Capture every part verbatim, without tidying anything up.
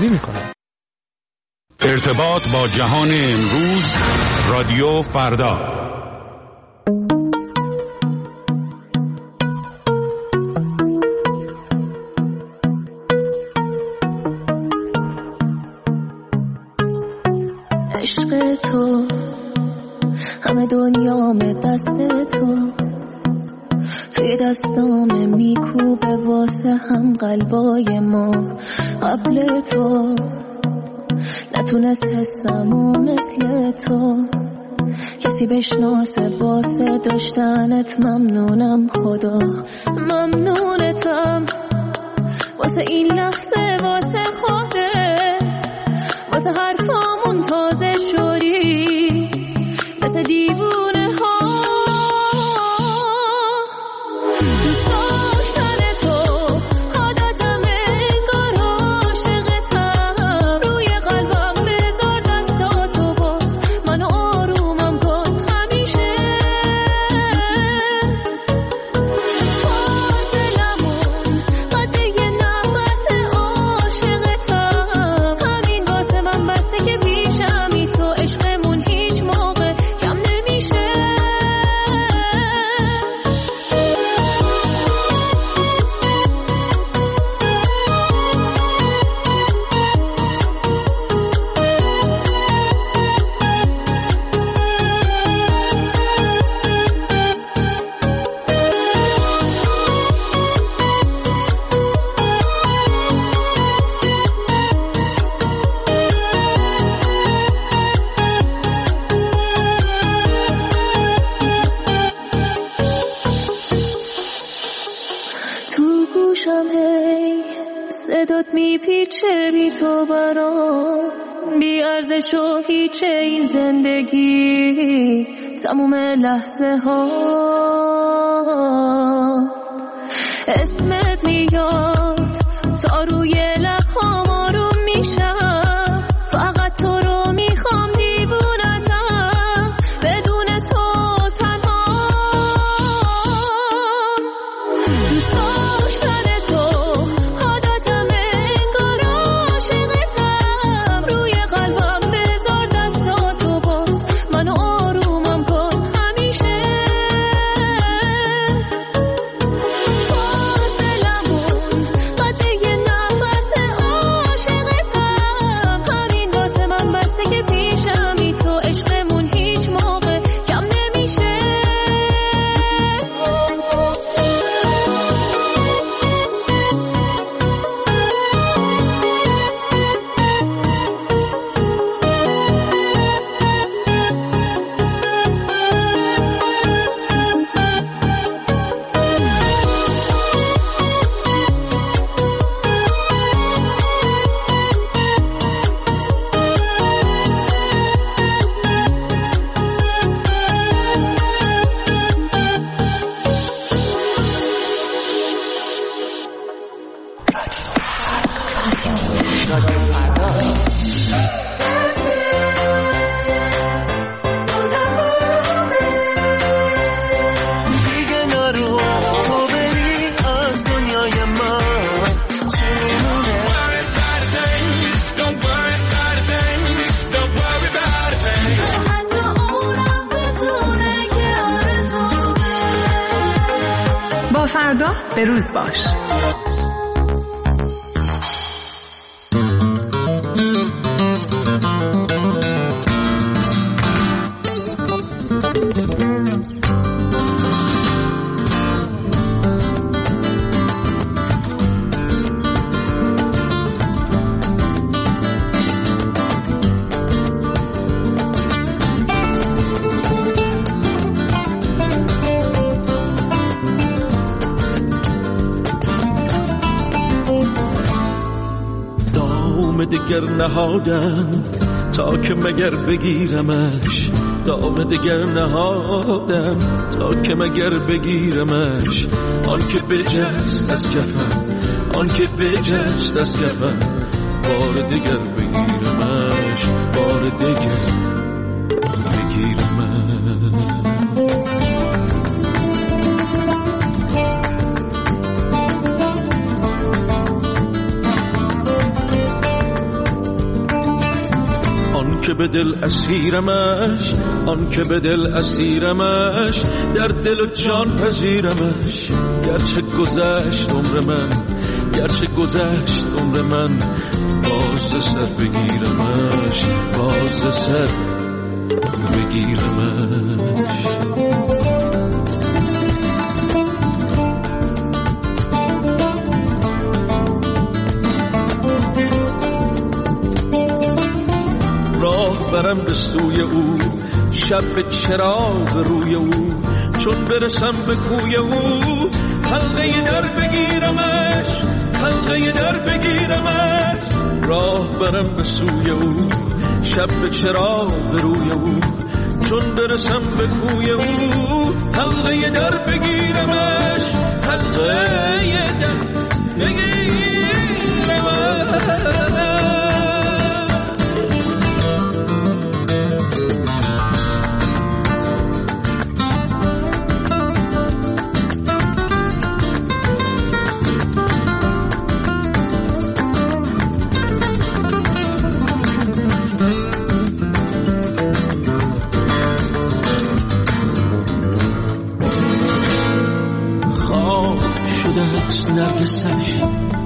بازی میکنه. ارتباط با جهان امروز، رادیو فردا. عشق تو همه دنیام دست تو، توی دستام میکوبه واسه هم قلبای ما. قبل تو نتونست حسمو مثل تو کسی بشناسه، واسه داشتنت ممنونم خدا. ممنونتم واسه این لحظه، واسه خودت، واسه حرفامون تازه شدی مثل دیوونه ها. دوست داشتن تو عادتم، انگار عاشقتم. روی قلبم بذار دستاتو باز، منو آرومم کن همیشه. فاصلمون قد یه نفس عاشقتم. همین واسه من بسته که پیشمی تو، عشقمون هیچ موقع کم نمیشه. تو گوشم هی صدات میپیچه، بی تو برام بی ارزش و هیچه این زندگی. تموم لحظه ها اسمت میاد تا روی لبهام آروم میشم. فقط تو رو میخوام، دیوونتم بدون تو تنها. دوست داشتن تو عادتم، انگار عاشقتم. روی قلبم بذار دستاتو باز، منو آرومم کن همیشه. فاصلمون قد یه نفس عاشقتم. همین واسه من بسته که پیشمی تو، عشقمون هیچ موقع کم نمیشه. دیگه نرو تو بری از دنیای من، چی میمونه؟ حتی اونم بدونه که آرزومه. با فردا به روز باش. دگر نهادم تا که مگر بگیرمش، دام دگر نهادم تا که مگر بگیرمش. آن که بجست از کفم، آن که بجست از کفم، بار دگر بگیرمش، بار دگر بگیرمش. که به دل اسیرمش، آن که به دل اسیرمش، در دل و جان پذیرمش. گرچه گذشت عمر من، گرچه گذشت عمر من، باز سر بگیرمش، باز سر بگیرمش. راه برم به سوی او، شب به چراغ روی او، چون برسم به کوی او، حلقه در بگیرمش، حلقه در بگیرمش. راه برم به سوی او، شب به چراغ روی او، چون برسم به کوی او، حلقه در بگیرمش، حلقه در بگیرمش. نرگسش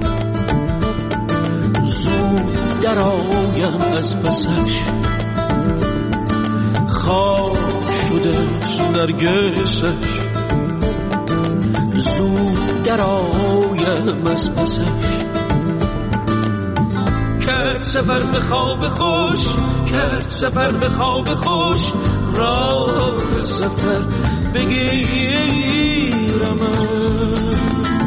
زود در آیم از پسش، خواب شده نرگسش زود در آیم از پسش. کرد سفر به خواب خوش، کرد سفر به خواب خوش، راه سفر بگیرمش.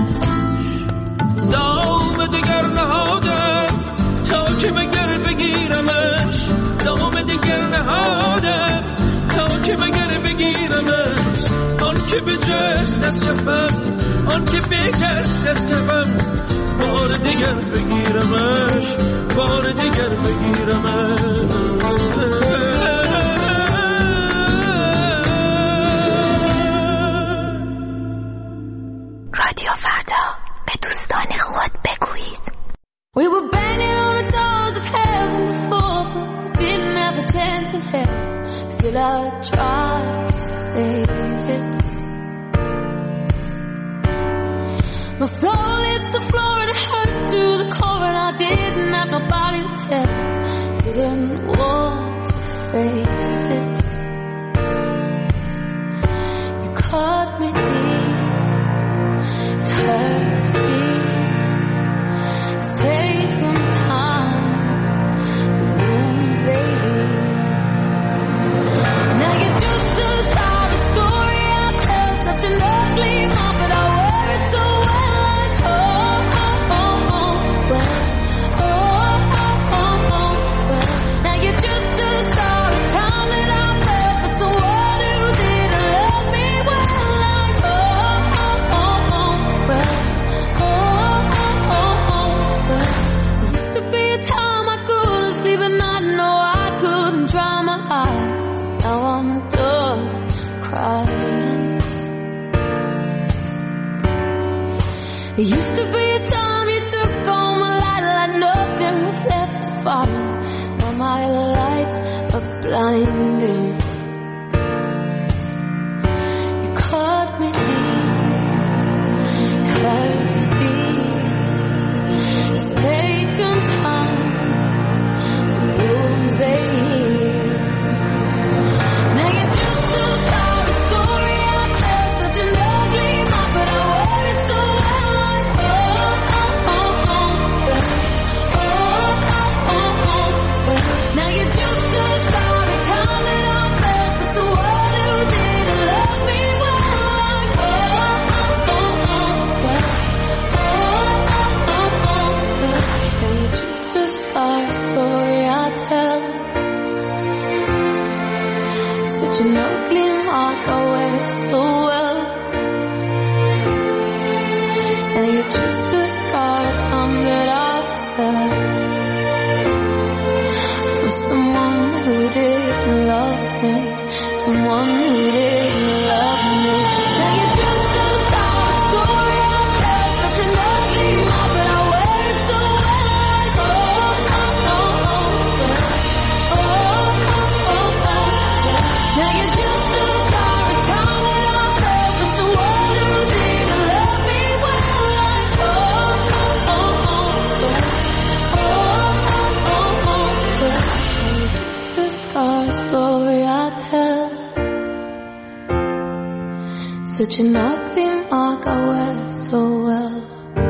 دام دگر نهادم تا که مگر بگیرمش، دام دگر نهادم تا که مگر بگیرمش. آن که به جست از کفم، آن که به کست از کفم، بار دگر بگیرمش، بار دگر بگیرمش. رادیو فردا، به دوستان خود بگویید. We were banging on the doors of heaven before, but we didn't have a chance in hell. Still I tried to save it. My soul hit the floor and it hurt to the core, and I didn't have nobody to tell. Didn't want to face it. You caught me deep. It hurt to feel. It's taken time. The wounds they heal. Now you're just a sorry story I tell. Such an ugly mom, but I wear it so well. Like oh, oh, oh, oh, well. Oh, oh, oh, oh, well. Now you're just a sorry time that I fell for someone who didn't love me well. Like oh, oh, oh, oh, well. Oh, oh, oh, oh, well. There used to be a time I couldn't sleep at night. No, I couldn't dry my eyes. Now I'm done crying. There used to be a time you took all my light like nothing was left to find. Now my lights are blinding. You caught me deep. It hurt to feel. It's taken time. The wounds they heal. Now you're just a sorry story I tell. Such an ugly mom, but I wear it so well. Like oh, oh, oh, oh, well. Oh, oh, oh, oh, well. Now you're just a sorry time that I fell for someone who didn't love me well. Like oh, oh, oh, oh, well. Oh, oh, oh, oh, well. Now you're just a scar story I tell. Such an ugly mark I wear so well. Now you're just a scar time that I fell for someone who didn't love me, someone who didn't love me. Now you're just a scar story I tell. Such an ugly mark, but I wear it so well. Like oh, oh, oh, oh, well. Oh, But you're nothing like I wear so well.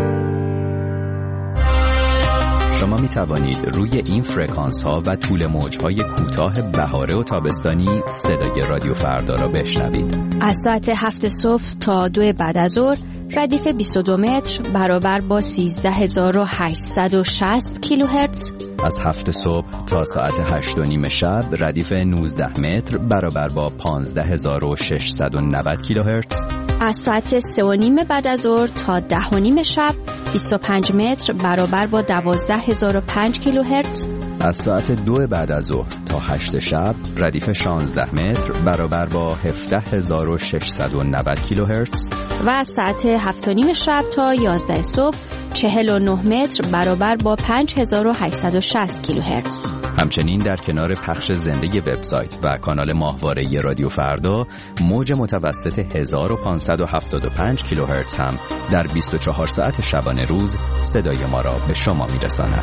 شما می توانید روی این فرکانس ها و طول موج های کوتاه بهاره و تابستانی صدای رادیو فردا را بشنوید. از ساعت هفت صبح تا دو بعد از ظهر ردیف بیست و دو متر برابر با سیزده هزار و هشتصد و شصت کیلوهرتز. از هفت صبح تا ساعت هشت و نیم شب ردیف نوزده متر برابر با پانزده هزار و ششصد و نود کیلوهرتز. از ساعت سه و نیم بعد از ظهر تا ده و نیم شب بیست و پنج متر برابر با دوازده هزار و پنج کیلوهرتز. از ساعت دو بعد از ظهر تا هشت شب ردیف شانزده متر برابر با هفده هزار و ششصد و نود کیلوهرتز. و از ساعت هفت و نیم شب تا یازده صبح چهل و نه متر برابر با پنج هزار و هشتصد و شصت کیلوهرتز. همچنین در کنار پخش زنده وبسایت و کانال ماهواره رادیو فردا، موج متوسط هزار و پانصد و هفتاد و پنج کیلوهرتز هم در بیست و چهار ساعت شبانه روز صدای ما را به شما میرساند.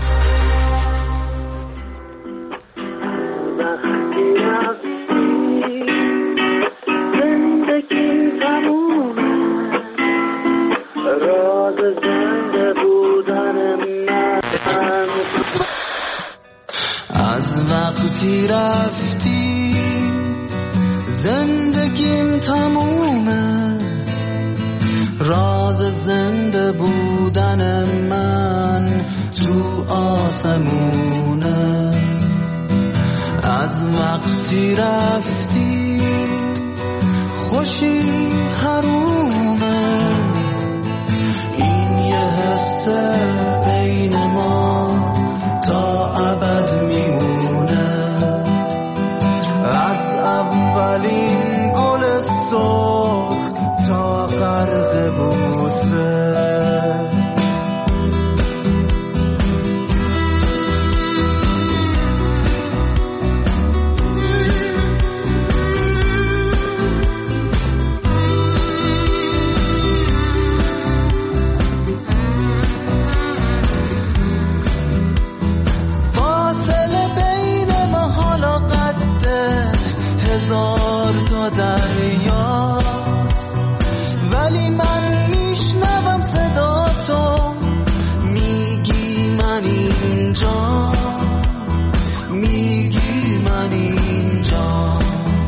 از وقتی رفتی زندگیم تمومه، راز زنده بودن من تو آسمونه. از وقتی رفتی خوشی حرومه، این یه حس بین ما تا ابد میمونه. از اولین گل سرخ تا غرق بوسه، هزار تا دریاست، ولی من میشنوم صدا تو، میگی من اینجا، میگی من اینجا.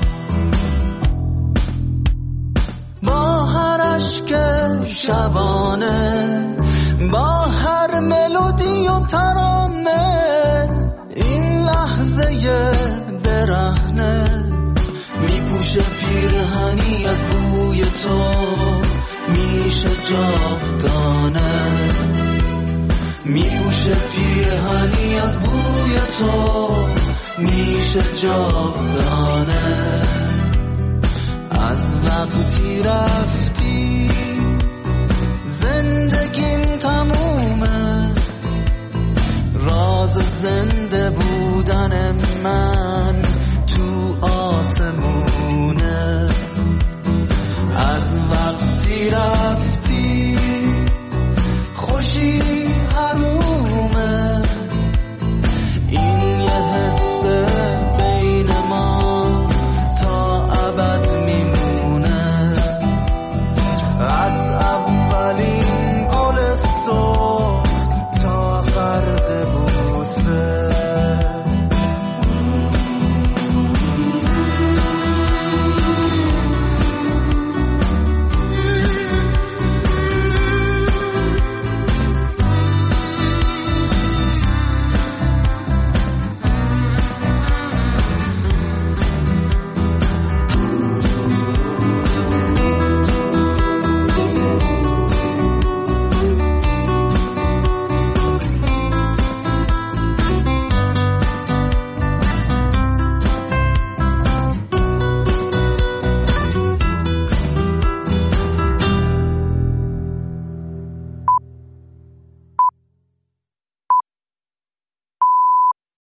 با هر اشک شبانه، با هر ملودی و ترانه، این لحظه برهنه میپوشه پیرهنی از بوی تو، میشه جاودانه. میپوشه پیرهنی از بوی تو، میشه جاودانه. از وقتی رفتی زندگیم تمومه، راز زندگی